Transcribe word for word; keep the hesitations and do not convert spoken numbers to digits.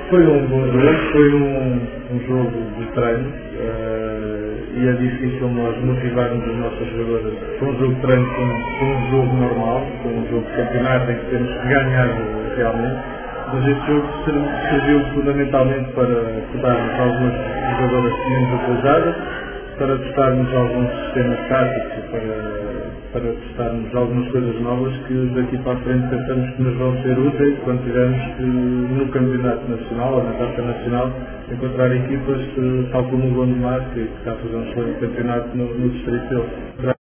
Foi um bom jogo, foi um, um jogo de treino uh, e é difícil nós motivarmos os nossos jogadores com um jogo de treino, com, com um jogo normal, com um jogo de campeonato em que temos que ganhar realmente, mas este jogo serviu fundamentalmente para estudarmos algumas jogadoras que tínhamos utilizadas, para testarmos alguns sistemas táticos, para para testarmos algumas coisas novas que daqui para a frente pensamos que nos vão ser úteis quando tivermos que, no campeonato nacional ou na taça nacional, encontrar equipas tal como o Gondomar, que está a fazer um excelente campeonato no, no distrito dele.